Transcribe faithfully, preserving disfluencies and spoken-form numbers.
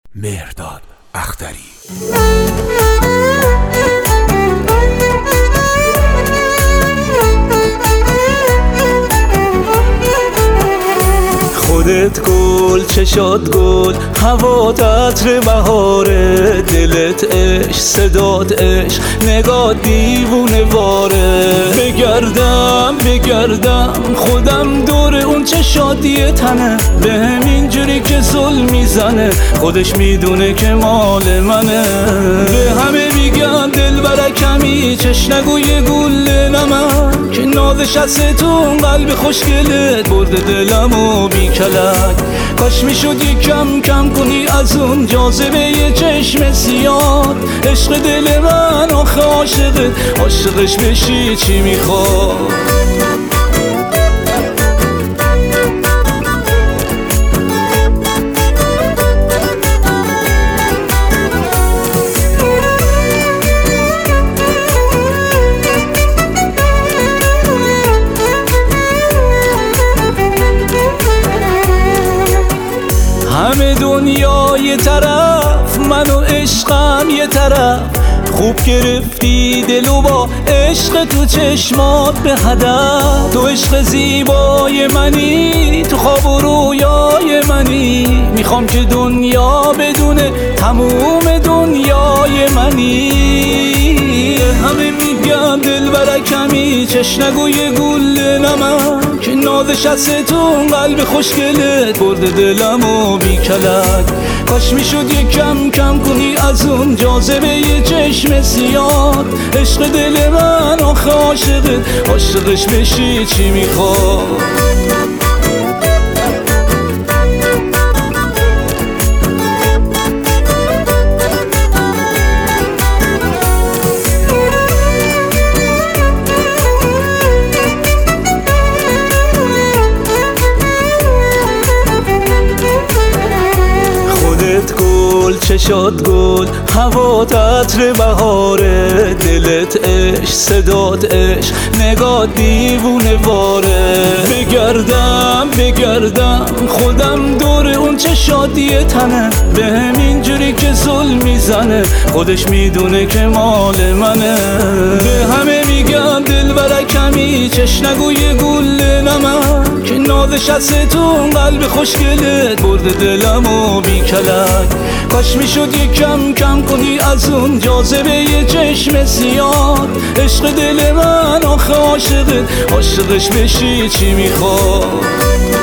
مهرداد اختری. خودت گل، چشات گل، هوات عطر بهاره، دلت عشق، صدات عشق، نگاه دیوونه واره. بگردم بگردم خودم دور اون چه شادی تنه، به همینجوری که ظلم میزنه خودش میدونه که مال منه. به همه میگن دل برکمی، چش نگوی گل نمک، که نازش از تو قلب خوشگلت برده دلمو بی کلک. کاش میشد یک کم کم کنی از اون جاذبه یه چشم سیاه، عشق دل من آخه عاشقه، عاشقش بشی چی میخواد؟ همه دنیا یه طرف، من و عشقم یه طرف، خوب گرفتی دلو با عشق تو چشمات به هدف. تو عشق زیبای منی، تو خواب و رویای منی، میخوام که دنیا بدونه تموم دنیای منی. همه میگم دل برکمی، چش نگوی گل نمک، که نازش از تو قلب خوشگلت برده دلمو بی کلک. کاش میشد یک کم کم کنی از اون جاذبه یه چشم سیاه، عشق دل من آخه عاشقه، عاشقش بشی چی میخواد؟ گل، چشات گل، هوات عطر بهاره، دلت عشق، صدات عشق، نگاه دیوونه واره. بگردم بگردم خودم دور اون چه شادی تنه، به همینجوری که ظلم میزنه خودش میدونه که مال منه. به همه میگم دل برکمی، چش نگوی گل نمک، که نازش از تو قلب خوشگلت برده دلمو بی کلک. کاش میشد یک کم کم کنی از اون جاذبه یه چشم سیاه، عشق دل من آخه عاشقه، عاشقش بشی چی میخواد؟